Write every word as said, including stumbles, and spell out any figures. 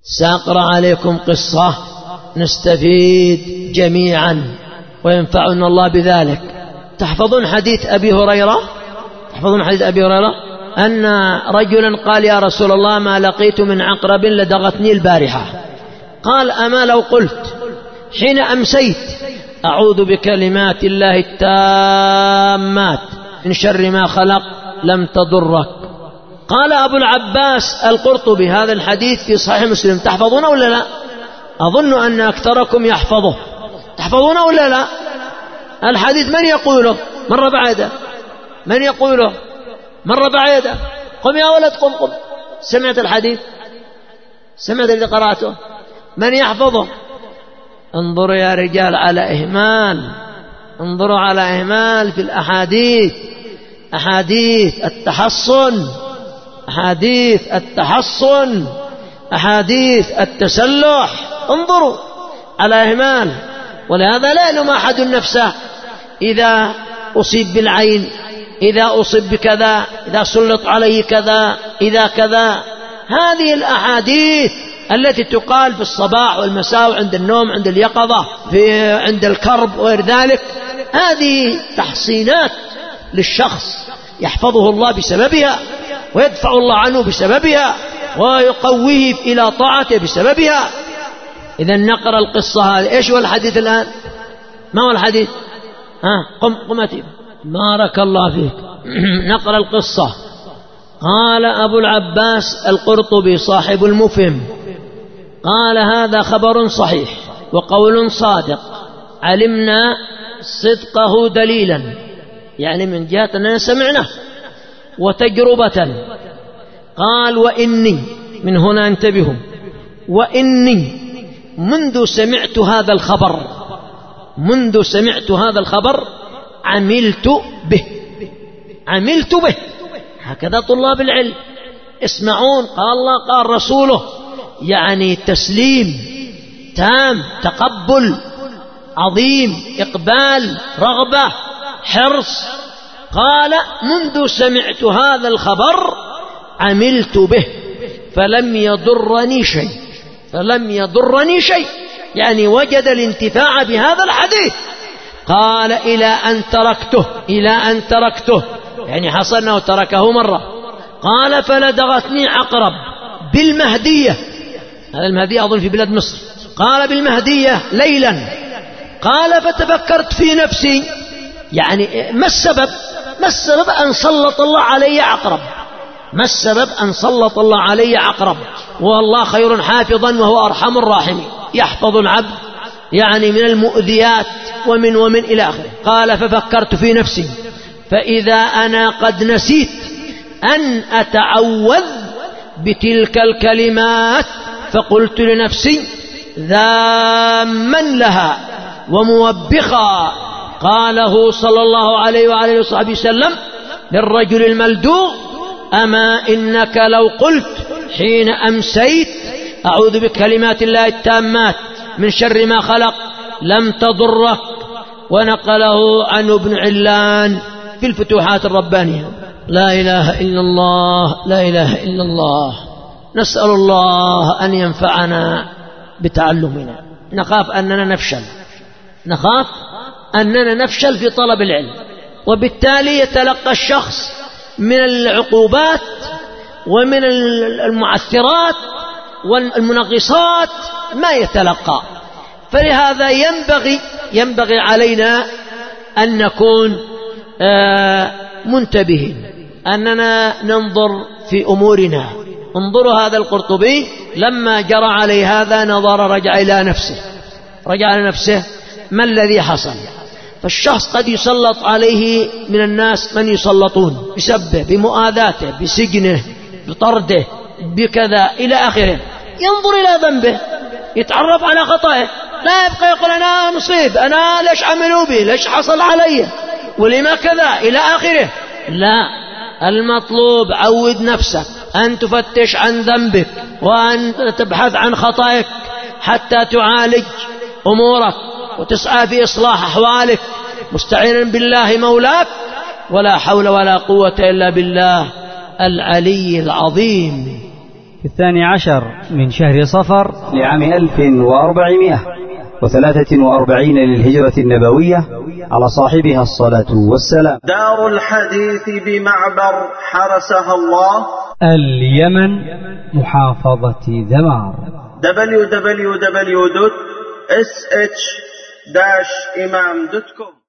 سأقرأ عليكم قصة نستفيد جميعا وينفعنا الله بذلك. تحفظون حديث أبي هريرة؟ تحفظون حديث أبي هريرة أن رجلا قال يا رسول الله ما لقيت من عقرب لدغتني البارحة. قال أما لو قلت حين أمسيت أعوذ بكلمات الله التامات من شر ما خلق لم تضرك. قال أبو العباس القرطبي هذا الحديث في صحيح مسلم، تحفظونه ولا لا؟ أظن أن أكثركم يحفظه. تحفظونه ولا لا؟ الحديث من يقوله؟ مرة بعيدة. من يقوله؟ مرة بعيدة. قم يا ولد قم قم. سمعت الحديث؟ سمعت الذي قرأته؟ من يحفظه؟ انظروا يا رجال على إهمال، انظروا على إهمال في الأحاديث، أحاديث التحصن، أحاديث التحصن، أحاديث التسلح، انظروا على إهمال. ولهذا لا يلوم أحد نفسه إذا أصيب بالعين، إذا أصيب بكذا، إذا سلط عليه كذا، إذا كذا. هذه الأحاديث التي تقال في الصباح والمساء وعند النوم عند اليقظة في عند الكرب وغير ذلك، هذه تحصينات للشخص يحفظه الله بسببها ويدفع الله عنه بسببها ويقويه إلى طاعته بسببها. إذا نقرأ القصة هذه. إيش هو الحديث الآن؟ ما هو الحديث؟ ها قم قمتي بارك الله فيك. نقرأ القصة. قال أبو العباس القرطبي صاحب المفهم قال هذا خبر صحيح وقول صادق علمنا صدقه دليلا، يعني من جهة أننا سمعناه، وتجربة. قال وإني، من هنا انتبهوا، وإني منذ سمعت هذا الخبر، منذ سمعت هذا الخبر عملت به، عملت به. هكذا طلاب العلم اسمعون قال الله قال رسوله، يعني تسليم تام، تقبل عظيم، إقبال، رغبة، حرص. قال منذ سمعت هذا الخبر عملت به فلم يضرني شيء، فلم يضرني شيء، يعني وجد الانتفاع بهذا الحديث. قال إلى أن تركته، إلى أن تركته، يعني حصلنا وتركه مرة. قال فلدغتني عقرب بالمهدية، هذا المهدية أظن في بلاد مصر. قال بالمهدية ليلا. قال فتفكرت في نفسي، يعني ما السبب؟ ما السبب أن سلط الله علي عقرب؟ ما السبب أن سلط الله علي عقرب؟ والله خير حافظا وهو أرحم الراحمين، يحفظ العبد يعني من المؤذيات ومن ومن إلى آخره. قال ففكرت في نفسي فإذا أنا قد نسيت أن أتعوذ بتلك الكلمات، فقلت لنفسي ذاما لها وموبخا. قاله صلى الله عليه وعليه وصحبه وسلم للرجل الملدوغ أما إنك لو قلت حين أمسيت أعوذ بكلمات الله التامات من شر ما خلق لم تضرك. ونقله عن ابن علان في الفتوحات الربانية. لا إله إلا الله، لا إله إلا الله. نسأل الله أن ينفعنا بتعلمنا. نخاف أننا نفشل، نخاف أننا نفشل في طلب العلم، وبالتالي يتلقى الشخص من العقوبات ومن المعثرات والمنغصات ما يتلقى. فلهذا ينبغي ينبغي علينا أن نكون منتبهين، أننا ننظر في أمورنا. انظروا هذا القرطبي لما جرى عليه هذا نظر، رجع إلى نفسه، رجع إلى نفسه ما الذي حصل. فالشخص قد يسلط عليه من الناس من يسلطون بسبه، بمؤاذاته، بسجنه، بطرده، بكذا إلى آخره. ينظر إلى ذنبه، يتعرف على خطأه، لا يبقى يقول أنا مصيب، أنا ليش عملوا بي، ليش حصل علي، ولما كذا إلى آخره. لا، المطلوب عود نفسك أن تفتش عن ذنبك وأن تبحث عن خطأك حتى تعالج أمورك وتسعى في إصلاح أحوالك مستعينا بالله مولاك. ولا حول ولا قوة إلا بالله العلي العظيم. في الثاني عشر من شهر صفر لعام ألف وأربعمائة وثلاثة وأربعين للهجرة النبوية، على صاحبها الصلاة والسلام. دار الحديث بمعبر حرسها الله، اليمن، محافظة ذمار. دبليو دبليو دبليو دوت إس إتش داش إمام دوت كوم.